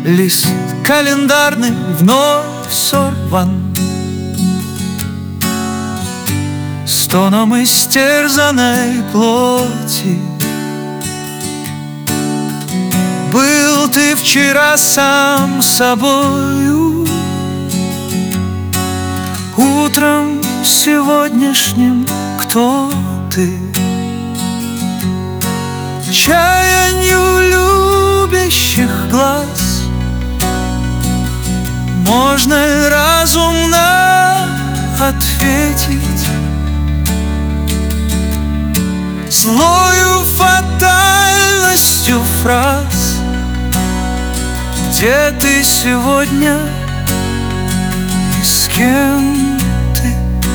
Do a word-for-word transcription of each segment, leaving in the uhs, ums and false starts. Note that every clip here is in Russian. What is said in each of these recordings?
Лист календарный вновь сорван стоном истерзанной плоти. Был ты вчера сам собою, утром сегодняшним кто ты? Чаянию любящих глаз можно разумно ответить злою фатальностью фраз. Где ты сегодня и с кем ты?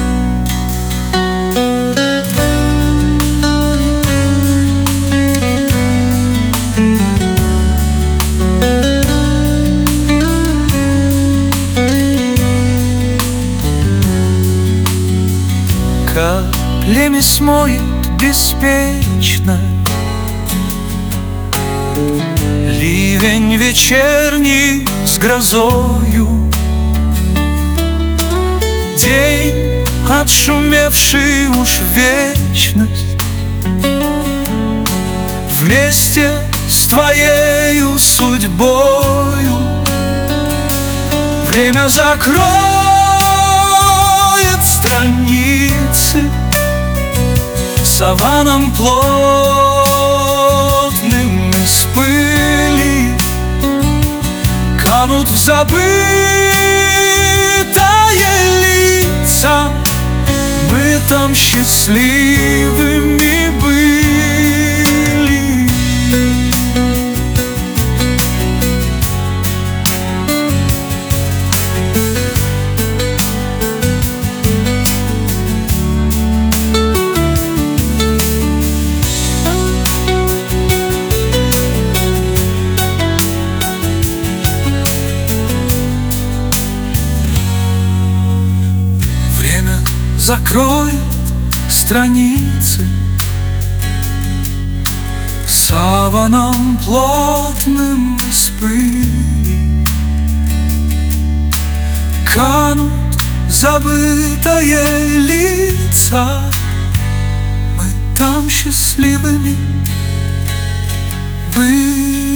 Каплями смоет беспечно ливень вечерний с грозою. День, отшумевший уж вечность, вместе с твоею судьбою. Время закроет страницы саваном плотным из пыли, канут в забытое лица. Мы там счастливыми были. Закроет страницы саваном плотным из пыли, канут забытые лица. Мы там счастливыми были.